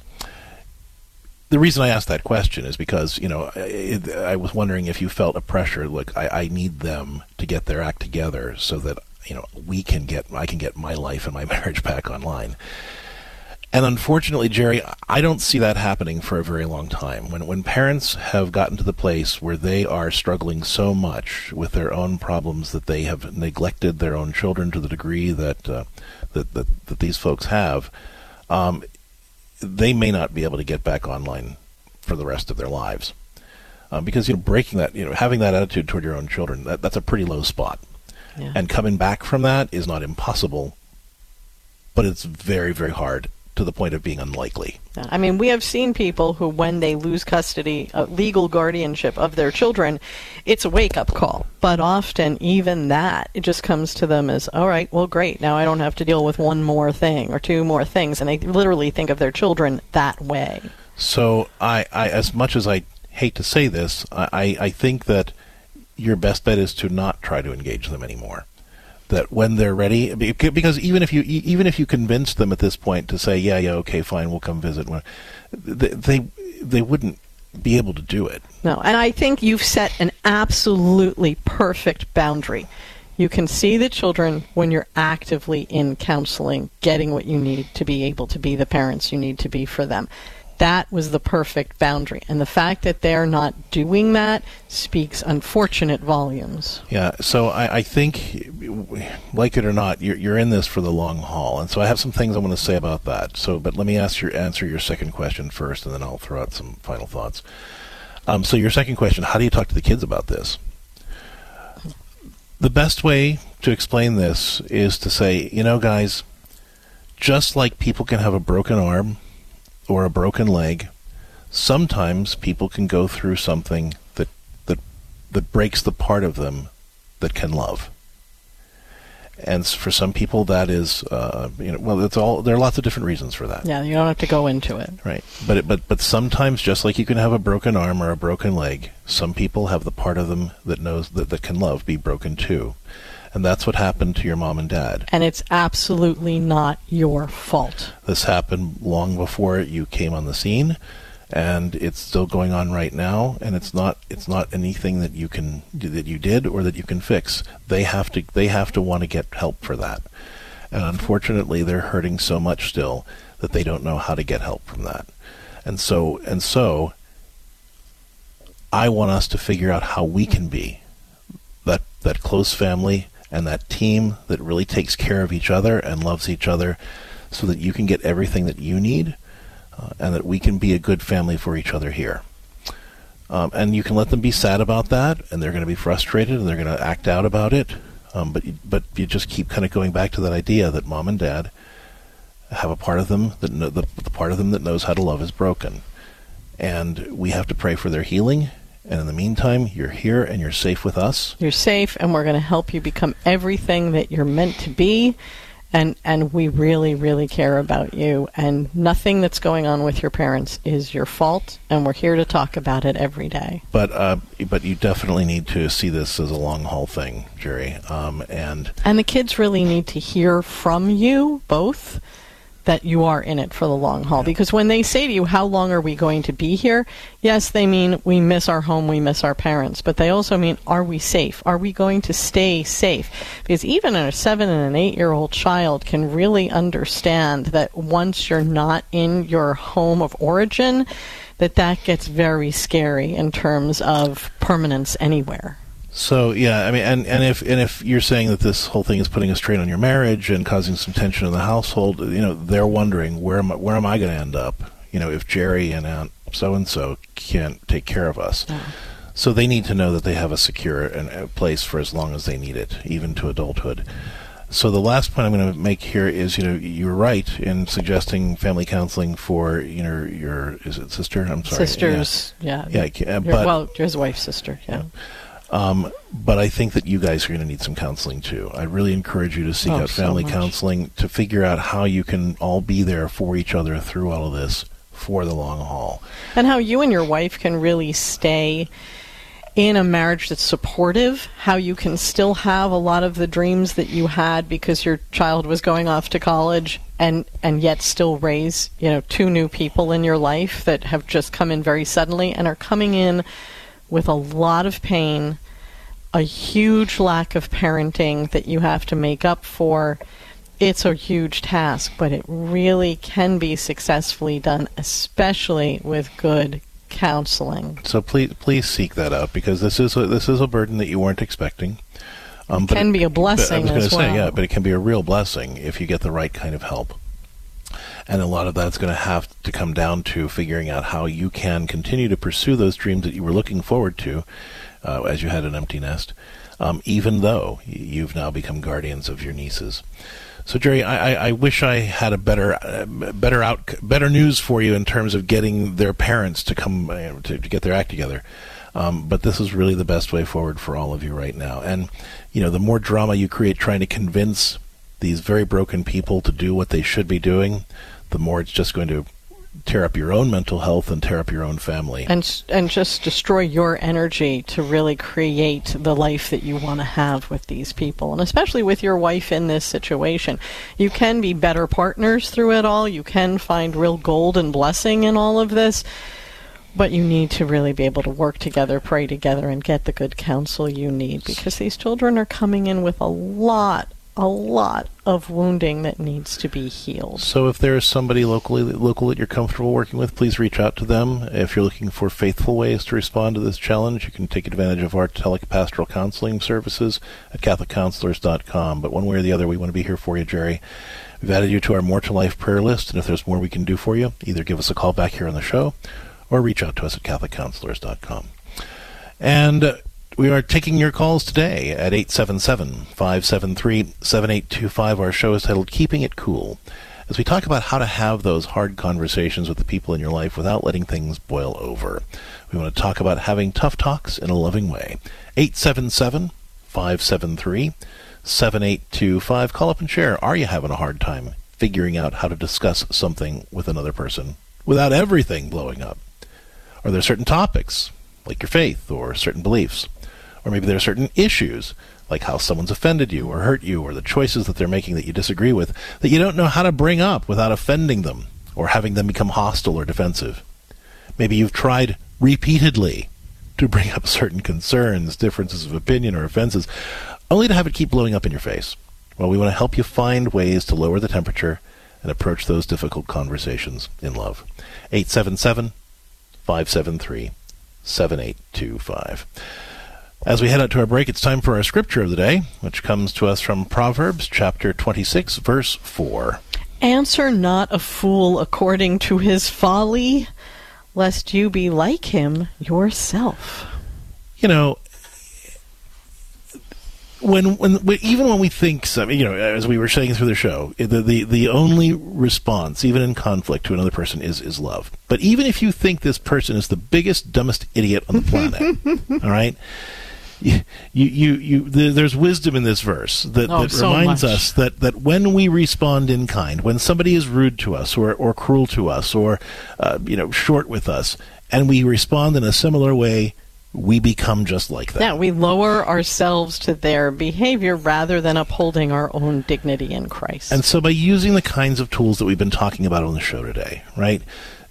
the reason I asked that question is because you know I, I was wondering if you felt a pressure. Look, I, I need them to get their act together so that you know we can get I can get my life and my marriage back online. And unfortunately, Jerry, I don't see that happening for a very long time. When when parents have gotten to the place where they are struggling so much with their own problems that they have neglected their own children to the degree that uh, that, that that these folks have, um, they may not be able to get back online for the rest of their lives. Um, because you know, breaking that, you know, having that attitude toward your own children, that, that's a pretty low spot. Yeah. And coming back from that is not impossible, but it's very, very hard, to the point of being unlikely. I mean, we have seen people who, when they lose custody, uh, legal guardianship of their children, it's a wake-up call. But often, even that, it just comes to them as, all right, well, great, now I don't have to deal with one more thing or two more things. And they literally think of their children that way. So, I, I as much as I hate to say this, I, I, I think that your best bet is to not try to engage them anymore. That when they're ready, because even if you even if you convince them at this point to say, yeah, yeah, okay, fine, we'll come visit, they they, they wouldn't be able to do it. No, and I think you've set an absolutely perfect boundary. You can see the children when you're actively in counseling, getting what you need to be able to be the parents you need to be for them. That was the perfect boundary. And the fact that they're not doing that speaks unfortunate volumes. Yeah, so I, I think, like it or not, you're, you're in this for the long haul. And so I have some things I want to say about that. So, but let me ask your, answer your second question first, and then I'll throw out some final thoughts. Um, so your second question, how do you talk to the kids about this? The best way to explain this is to say, you know, guys, just like people can have a broken arm or a broken leg, sometimes people can go through something that that that breaks the part of them that can love. And s- for some people, that is, uh, you know, well, it's all. There are lots of different reasons for that. Yeah, you don't have to go into it. Right, but it, but but sometimes, just like you can have a broken arm or a broken leg, some people have the part of them that knows that, that can love be broken too, and that's what happened to your mom and dad. And it's absolutely not your fault. This happened long before you came on the scene, and it's still going on right now. And it's not it's not anything that you can that you did or that you can fix. They have to they have to want to get help for that, and unfortunately, they're hurting so much still that they don't know how to get help from that. And so and so, I want us to figure out how we can be that that close family and that team that really takes care of each other and loves each other, so that you can get everything that you need, uh, and that we can be a good family for each other here. Um, and you can let them be sad about that, and they're going to be frustrated, and they're going to act out about it. Um, but you, but you just keep kind of going back to that idea that mom and dad have a part of them that know, the, the part of them that knows how to love is broken, and we have to pray for their healing. And in the meantime, you're here and you're safe with us. You're safe, and we're going to help you become everything that you're meant to be. And and we really, really care about you. And nothing that's going on with your parents is your fault. And we're here to talk about it every day. But uh, but you definitely need to see this as a long haul thing, Jerry. Um, and And the kids really need to hear from you both that you are in it for the long haul. Because when they say to you, how long are we going to be here? Yes, they mean we miss our home, we miss our parents. But they also mean, are we safe? Are we going to stay safe? Because even a seven and an eight-year-old child can really understand that once you're not in your home of origin, that that gets very scary in terms of permanence anywhere. So yeah, I mean, and, and if and if you're saying that this whole thing is putting a strain on your marriage and causing some tension in the household, you know, they're wondering where am I, where am I going to end up? You know, if Jerry and Aunt so and so can't take care of us, yeah. So they need to know that they have a secure and a place for as long as they need it, even to adulthood. So the last point I'm going to make here is, you know, you're right in suggesting family counseling for, you know, your is it sister? I'm sorry, sisters, yeah, yeah, yeah, but well, his wife's sister, yeah. yeah. Um, but I think that you guys are going to need some counseling too. I really encourage you to seek oh, out family so counseling to figure out how you can all be there for each other through all of this for the long haul. And how you and your wife can really stay in a marriage that's supportive, how you can still have a lot of the dreams that you had because your child was going off to college and, and yet still raise, you know, two new people in your life that have just come in very suddenly and are coming in with a lot of pain, a huge lack of parenting that you have to make up for. It's a huge task, but it really can be successfully done, especially with good counseling. So please, please seek that out, because this is a, this is a burden that you weren't expecting. Um, it can it, be a blessing I was as say, well. Yeah, but it can be a real blessing if you get the right kind of help. And a lot of that's going to have to come down to figuring out how you can continue to pursue those dreams that you were looking forward to uh, as you had an empty nest, um, even though you've now become guardians of your nieces. So, Jerry, I, I, I wish I had a better, uh, better out, better news for you in terms of getting their parents to come uh, to, to get their act together. Um, but this is really the best way forward for all of you right now. And you know, the more drama you create trying to convince these very broken people to do what they should be doing, the more it's just going to tear up your own mental health and tear up your own family. And and just destroy your energy to really create the life that you want to have with these people. And especially with your wife in this situation. You can be better partners through it all. You can find real gold and blessing in all of this. But you need to really be able to work together, pray together, and get the good counsel you need. Because these children are coming in with a lot a lot of wounding that needs to be healed. So if there is somebody locally local that you're comfortable working with, please reach out to them. If you're looking for faithful ways to respond to this challenge, you can take advantage of our telepastoral counseling services at catholic counselors dot com. But one way or the other, we want to be here for you, Jerry. We've added you to our More to Life prayer list, and if there's more we can do for you, either give us a call back here on the show or reach out to us at catholic counselors dot com. And uh, we are taking your calls today at eight seven seven, five seven three, seven eight two five. Our show is titled Keeping It Cool, as we talk about how to have those hard conversations with the people in your life without letting things boil over. We want to talk about having tough talks in a loving way. eight seven seven, five seven three, seven eight two five. Call up and share. Are you having a hard time figuring out how to discuss something with another person without everything blowing up? Are there certain topics, like your faith or certain beliefs? Or maybe there are certain issues, like how someone's offended you or hurt you, or the choices that they're making that you disagree with, that you don't know how to bring up without offending them or having them become hostile or defensive. Maybe you've tried repeatedly to bring up certain concerns, differences of opinion, or offenses, only to have it keep blowing up in your face. Well, we want to help you find ways to lower the temperature and approach those difficult conversations in love. eight seven seven, five seven three, seven eight two five. As we head out to our break, it's time for our scripture of the day, which comes to us from Proverbs chapter twenty-six, verse four. Answer not a fool according to his folly, lest you be like him yourself. You know, when, when, when even when we think, you know, as we were saying through the show, the, the, the only response, even in conflict to another person, is, is love. But even if you think this person is the biggest, dumbest idiot on the planet, all right? You, you, you, there's wisdom in this verse that, oh, that so reminds much. us that, that when we respond in kind, when somebody is rude to us or, or cruel to us or uh, you know short with us, and we respond in a similar way we become just like that. Yeah, we lower ourselves to their behavior rather than upholding our own dignity in Christ. And so by using the kinds of tools that we've been talking about on the show today, right,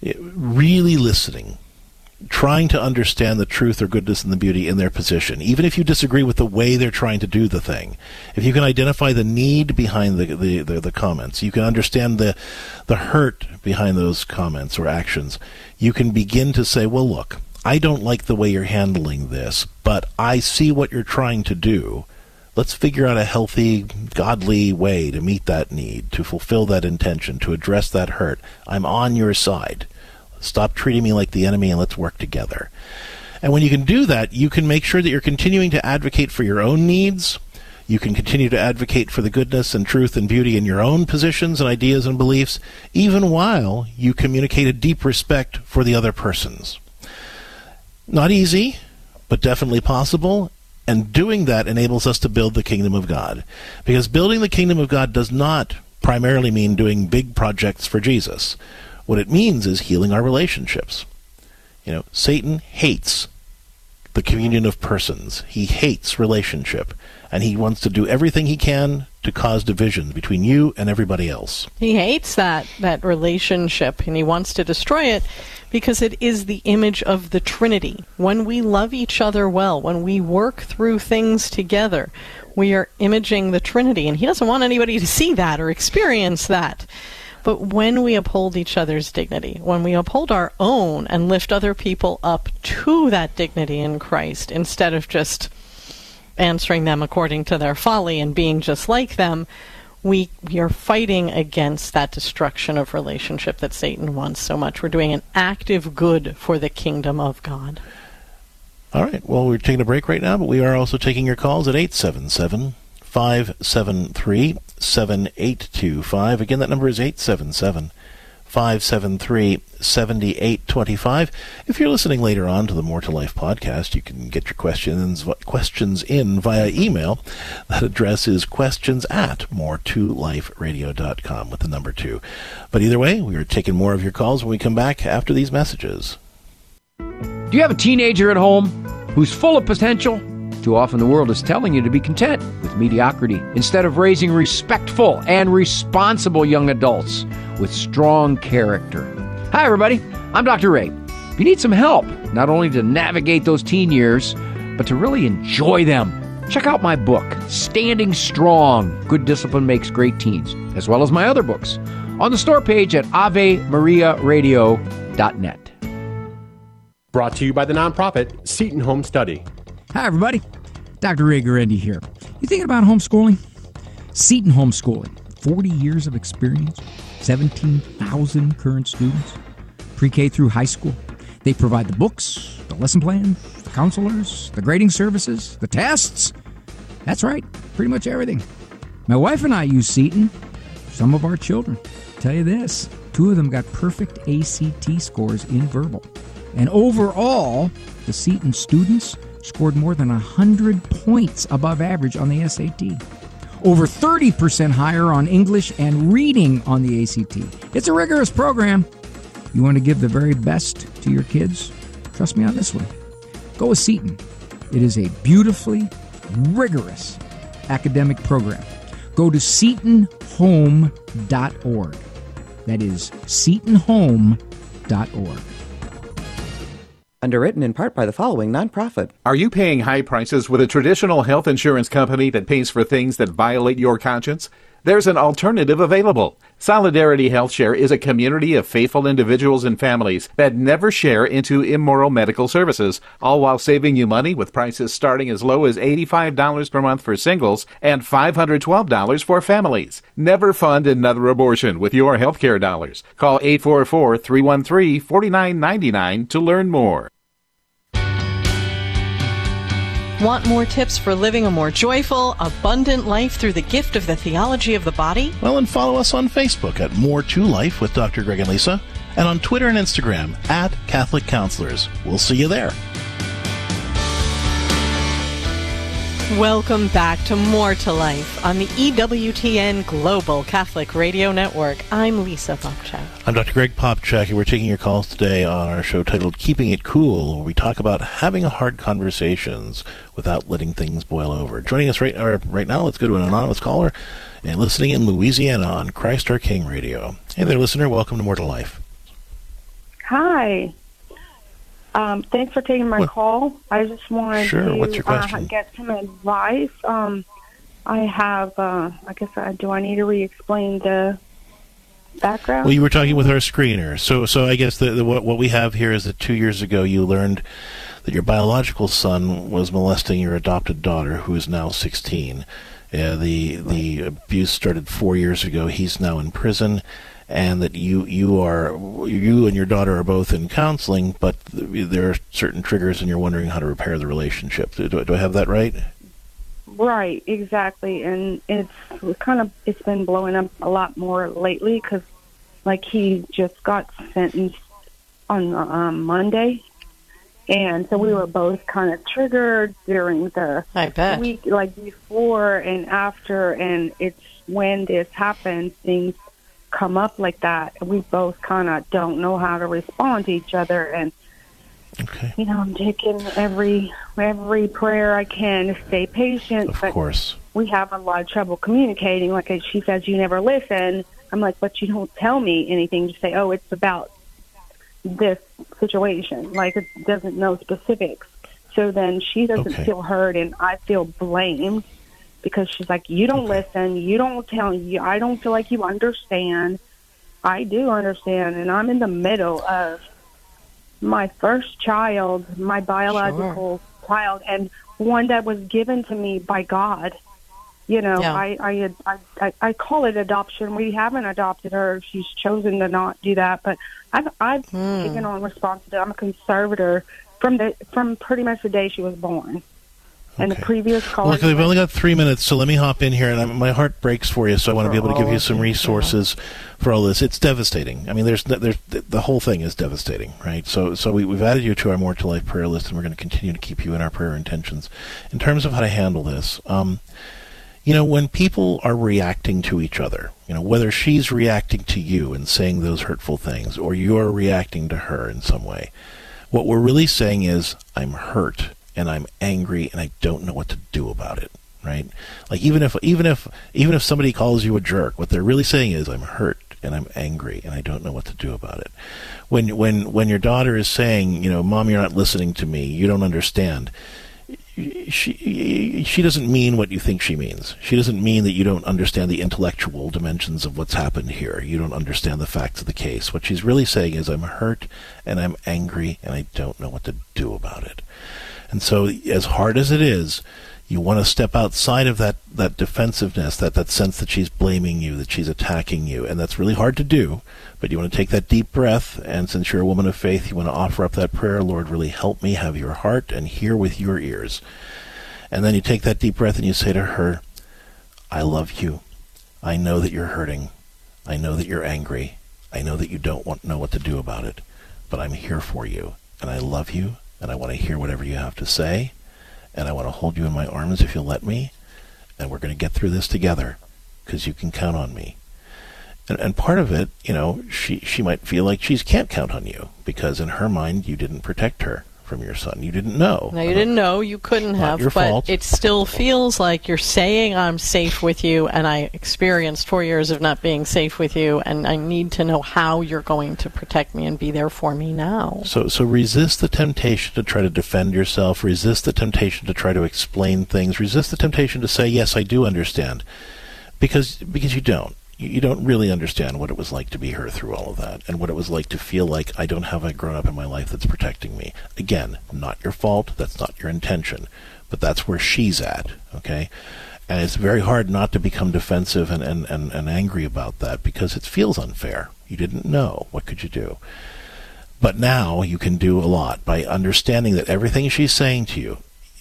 really listening, trying to understand the truth or goodness and the beauty in their position, even if you disagree with the way they're trying to do the thing. If you can identify the need behind the the, the, the comments, you can understand the the hurt behind those comments or actions, you can begin to say, well, look, I don't like the way you're handling this, but I see what you're trying to do. Let's figure out a healthy, godly way to meet that need, to fulfill that intention, to address that hurt. I'm on your side. Stop treating me like the enemy and let's work together. And when you can do that, you can make sure that you're continuing to advocate for your own needs. You can continue to advocate for the goodness and truth and beauty in your own positions and ideas and beliefs, even while you communicate a deep respect for the other person's. Not easy, but definitely possible. And doing that enables us to build the kingdom of God. Because building the kingdom of God does not primarily mean doing big projects for Jesus. What it means is healing our relationships. You know, Satan hates the communion of persons. He hates relationship. And he wants to do everything he can to cause division between you and everybody else. He hates that, that relationship, and he wants to destroy it because it is the image of the Trinity. When we love each other well, when we work through things together, we are imaging the Trinity, and he doesn't want anybody to see that or experience that. But when we uphold each other's dignity, when we uphold our own and lift other people up to that dignity in Christ, instead of just answering them according to their folly and being just like them, we, we are fighting against that destruction of relationship that Satan wants so much. We're doing an active good for the kingdom of God. All right. Well, we're taking a break right now, but we are also taking your calls at eight seven seven, five seven three, seven eight two five. Again, that number is eight seven seven, five seven three, seven eight two five. If you're listening later on to the More to Life podcast, you can get your questions questions in via email. That address is questions at more to life radio dot com with the number two. But either way, we are taking more of your calls when we come back after these messages. Do you have a teenager at home who's full of potential? Too often the world is telling you to be content with mediocrity instead of raising respectful and responsible young adults with strong character. Hi, everybody. I'm Doctor Ray. If you need some help, not only to navigate those teen years, but to really enjoy them, check out my book, Standing Strong, Good Discipline Makes Great Teens, as well as my other books on the store page at ave maria radio dot net. Brought to you by the nonprofit Seton Home Study. Hi, everybody. Doctor Ray Guarendi here. You thinking about homeschooling? Seton Homeschooling. forty years of experience, seventeen thousand current students, pre-K through high school. They provide the books, the lesson plan, the counselors, the grading services, the tests. That's right, pretty much everything. My wife and I use Seton. Some of our children. Tell you this, two of them got perfect A C T scores in verbal. And overall, the Seton students scored more than one hundred points above average on the S A T. Over thirty percent higher on English and reading on the A C T. It's a rigorous program. You want to give the very best to your kids? Trust me on this one. Go with Seton. It is a beautifully rigorous academic program. Go to seton home dot org. That is seton home dot org. Underwritten in part by the following nonprofit. Are you paying high prices with a traditional health insurance company that pays for things that violate your conscience? There's an alternative available. Solidarity HealthShare is a community of faithful individuals and families that never share into immoral medical services, all while saving you money with prices starting as low as eighty-five dollars per month for singles and five hundred twelve dollars for families. Never fund another abortion with your healthcare dollars. Call eight four four, three one three, four nine nine nine to learn more. Want more tips for living a more joyful, abundant life through the gift of the theology of the body? Well, and follow us on Facebook at More to Life with Doctor Greg and Lisa, and on Twitter and Instagram at Catholic Counselors. We'll see you there. Welcome back to More to Life on the E W T N Global Catholic Radio Network. I'm Lisa Popchak. I'm Doctor Greg Popchak, and we're taking your calls today on our show titled Keeping It Cool, where we talk about having hard conversations without letting things boil over. Joining us right, uh, right now, let's go to an anonymous caller and listening in Louisiana on Christ Our King Radio. Hey there, listener. Welcome to More to Life. Hi. Um, thanks for taking my what? call. I just wanted sure. to What's your question? Uh, get some advice. Um, I have, uh, I guess, uh, do I need to re-explain the background? Well, you were talking with our screener. So so I guess the, the, what, what we have here is that two years ago you learned that your biological son was molesting your adopted daughter, who is now sixteen. Uh, the, the abuse started four years ago. He's now in prison. And that you you are you and your daughter are both in counseling, but there are certain triggers, and you're wondering how to repair the relationship. Do, do I have that right? Right, exactly. And it's kind of it's been blowing up a lot more lately because, like, he just got sentenced on um, Monday, and so we were both kind of triggered during the I bet. week, like before and after. And it's when this happens, things come up like that, and we both kind of don't know how to respond to each other. And okay. you know, I'm taking every every prayer I can to stay patient. Of but course, we have a lot of trouble communicating. Like she says, you never listen. I'm like, but you don't tell me anything. You say, oh, it's about this situation. Like it doesn't know specifics. So then she doesn't okay. feel heard, and I feel blamed. Because she's like, you don't okay. listen, you don't tell you, I don't feel like you understand. I do understand, and I'm in the middle of my first child, my biological sure. child, and one that was given to me by God. You know, yeah. I, I, I, I, I call it adoption. We haven't adopted her. She's chosen to not do that, but I've, I've hmm. taken on responsibility. I'm a conservator from the from pretty much the day she was born. And okay. the previous caller. Look, we've only got three minutes, so let me hop in here. And I'm, my heart breaks for you, so I want to be able to give you some resources for all this. It's devastating. I mean, there's, there's the whole thing is devastating, right? So, so we, we've added you to our More to Life prayer list, and we're going to continue to keep you in our prayer intentions. In terms of how to handle this, um, you know, when people are reacting to each other, you know, whether she's reacting to you and saying those hurtful things, or you're reacting to her in some way, what we're really saying is, I'm hurt. And I'm angry, and I don't know what to do about it, right? Like even if even if even if somebody calls you a jerk, what they're really saying is, I'm hurt and I'm angry, and I don't know what to do about it. When when when your daughter is saying, you know, Mom, you're not listening to me, you don't understand. She she doesn't mean what you think she means. She doesn't mean that you don't understand the intellectual dimensions of what's happened here. You don't understand the facts of the case. What she's really saying is, I'm hurt and I'm angry, and I don't know what to do about it. And so as hard as it is, you want to step outside of that, that defensiveness, that, that sense that she's blaming you, that she's attacking you. And that's really hard to do, but you want to take that deep breath, and since you're a woman of faith, you want to offer up that prayer, Lord, really help me have your heart and hear with your ears. And then you take that deep breath and you say to her, I love you. I know that you're hurting. I know that you're angry. I know that you don't want know what to do about it, but I'm here for you, and I love you. And I want to hear whatever you have to say, and I want to hold you in my arms if you'll let me, and we're going to get through this together, because you can count on me. And, and part of it, you know, she, she might feel like she can't count on you, because in her mind you didn't protect her from your son. You didn't know. No, you didn't know. You couldn't have. Your but fault. It still feels like you're saying I'm safe with you, and I experienced four years of not being safe with you, and I need to know how you're going to protect me and be there for me now. So, so resist the temptation to try to defend yourself. Resist the temptation to try to explain things. Resist the temptation to say, yes, I do understand, because because you don't. You don't really understand what it was like to be her through all of that, and what it was like to feel like I don't have a grown-up in my life that's protecting me. Again, not your fault. That's not your intention. But that's where she's at, okay? And it's very hard not to become defensive and, and, and, and angry about that, because it feels unfair. You didn't know. What could you do? But now you can do a lot by understanding that everything she's saying to you,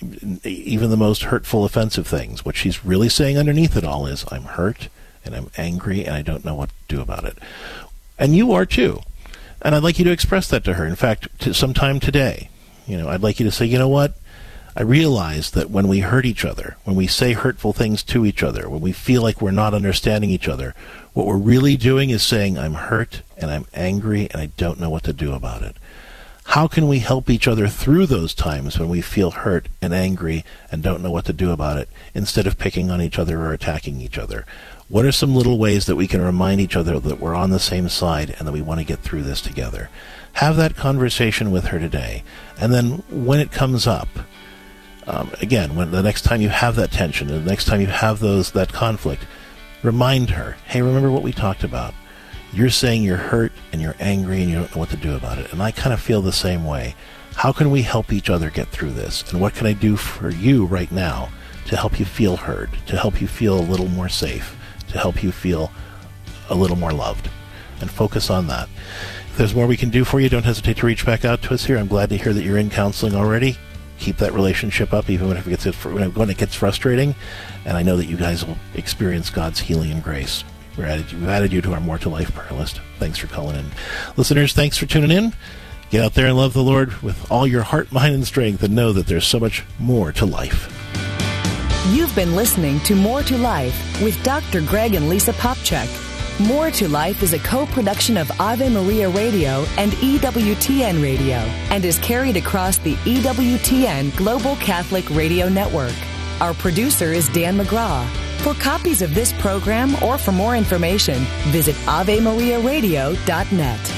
even the most hurtful, offensive things, what she's really saying underneath it all is, I'm hurt, and I'm angry, and I don't know what to do about it. And you are too. And I'd like you to express that to her. In fact, to sometime today, you know, I'd like you to say, you know what? I realize that when we hurt each other, when we say hurtful things to each other, when we feel like we're not understanding each other, what we're really doing is saying, I'm hurt and I'm angry and I don't know what to do about it. How can we help each other through those times when we feel hurt and angry and don't know what to do about it, instead of picking on each other or attacking each other? What are some little ways that we can remind each other that we're on the same side and that we want to get through this together? Have that conversation with her today. And then when it comes up, um, again, when the next time you have that tension, the next time you have those that conflict, remind her, hey, remember what we talked about? You're saying you're hurt and you're angry and you don't know what to do about it. And I kind of feel the same way. How can we help each other get through this? And what can I do for you right now to help you feel heard, to help you feel a little more safe, to help you feel a little more loved? And focus on that. If there's more we can do for you, don't hesitate to reach back out to us here. I'm glad to hear that you're in counseling already. Keep that relationship up, even when it gets, when it gets frustrating. And I know that you guys will experience God's healing and grace. We're added, we've added you to our More to Life prayer list. Thanks for calling in. Listeners, thanks for tuning in. Get out there and love the Lord with all your heart, mind, and strength, and know that there's so much more to life. You've been listening to More to Life with Doctor Greg and Lisa Popchak. More to Life is a co-production of Ave Maria Radio and E W T N Radio and is carried across the E W T N Global Catholic Radio Network. Our producer is Dan McGraw. For copies of this program or for more information, visit ave maria radio dot net.